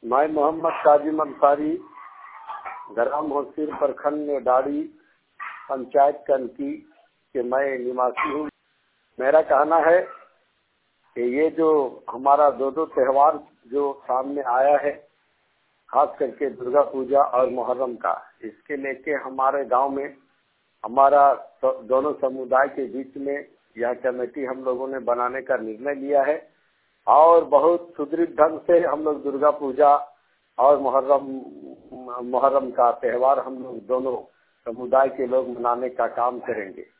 मैं मोहम्मद काजिम अंसारी, ग्राम होसिर प्रखंड डाड़ी, पंचायत कनकी के मैं निवासी हूँ। मेरा कहना है कि ये जो हमारा दो त्योहार जो सामने आया है, खास करके दुर्गा पूजा और मुहर्रम का, इसके लेके हमारे गांव में हमारा दोनों समुदाय के बीच में यह कमेटी हम लोगों ने बनाने का निर्णय लिया है और बहुत सुदृढ़ ढंग से हम लोग दुर्गा पूजा और मुहर्रम का त्यौहार हम लोग दोनों समुदाय के लोग मनाने का काम करेंगे।